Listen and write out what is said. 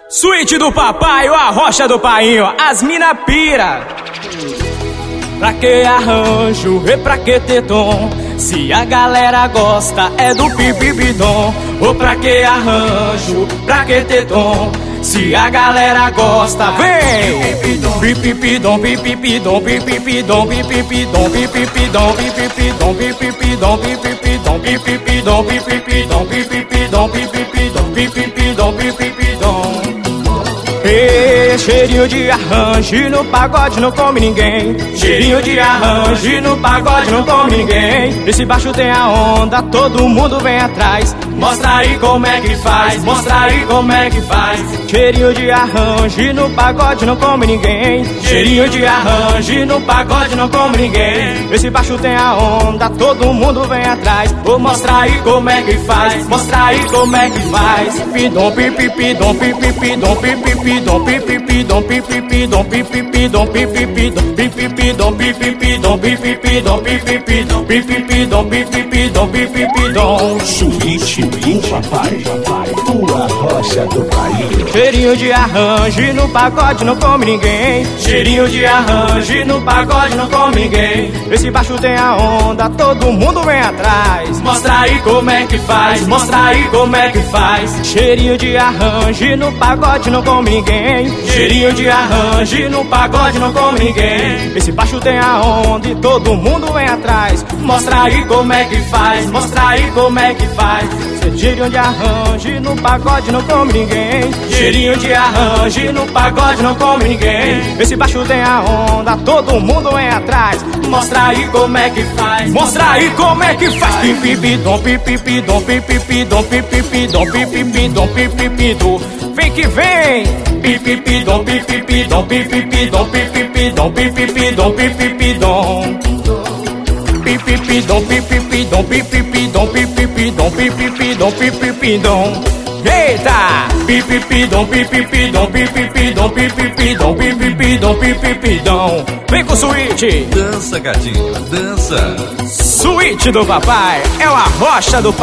Suíte do papai, a rocha do painho, as mina pira. Pra que arranjo e pra que ter tom? Se a galera gosta é do pipipidom. Ou pra que arranjo, pra que ter tom? Se a galera gosta, vem! Pipipidom, pipipidom, pipipidom, pipipidom, pipipidom, pipipidom, pipipidom, pipipidom, pipipidom, pipipidom, pipipidom, pipipidom, pipipidom, pipipidom. Cheirinho de arranjo no pagode não come ninguém. Cheirinho de arranjo no pagode não come ninguém. Esse baixo tem a onda, todo mundo vem atrás. Mostra aí como é que faz, mostra aí como é que faz. Cheirinho de arranjo no pagode não come ninguém. Cheirinho de arranjo no pagode não come ninguém. Esse baixo tem a onda, todo mundo vem atrás. Vou mostrar aí como é que faz, mostra aí como é que faz. Pidom, pipipidom, pipipidom, pipipidom, pipipidom, pipipidom, pipipidom, pipipidom, pipipidom, pipipidom, pipipidom, pipipidom, pipipidom, pipipidom, pipipidom. Suíte do papai, tua rocha do país. Cheirinho de arranjo no pagode não come ninguém. Cheirinho de arranjo no pagode não come ninguém. Esse baixo tem a onda, todo mundo vem atrás. Mostra aí como é que faz, mostra aí como é que faz. Cheirinho de arranjo no pagode não come ninguém. Cheirinho de arranjo no pagode não come ninguém. Esse baixo tem a onda e todo mundo vem atrás. Mostra aí como é que faz, mostra aí como é que faz. Cheirinho de arranjo no pagode não come ninguém. Cheirinho de arranjo no pagode não come ninguém. Esse baixo tem a onda, todo mundo vem atrás. Mostra aí como é que faz, mostra aí como é que faz. Pipipidom, pipipidom, pipipidom, pipipidom, pipipidom, pipipidom. Vem que vem! Pipipidom, pipipidom, pipipidom, pipipidom, pipipidom, pipipidom. Pipipidom, pipipidom, pipipidom, pipipidom, pipipidom, pipipidom. Eita! Pipipidom, pipipidom, pipipidom, pipipidom, pipipidom, pipipidom. Vem com o suíte! Dança, gatinho, dança. Suíte do papai é uma rocha do